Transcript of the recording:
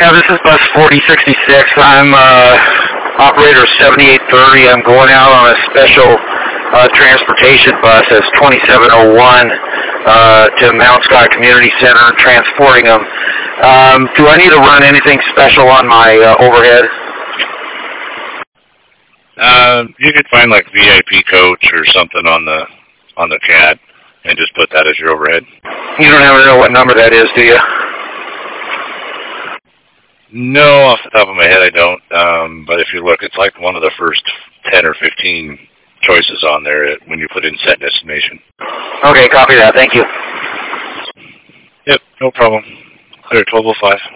Yeah, this is bus 4066. I'm operator 7830. I'm going out on a special transportation bus as 2701 to Mount Scott Community Center, transporting them. Do I need to run anything special on my overhead? You could find like VIP coach or something on the CAT and just put that as your overhead. You don't ever know what number that is, do you? No, off the top of my head I don't. But if you look, it's like one of the first 10 or 15 choices on there when you put in set destination. Okay, copy that. Thank you. Yep, no problem. Clear 1205.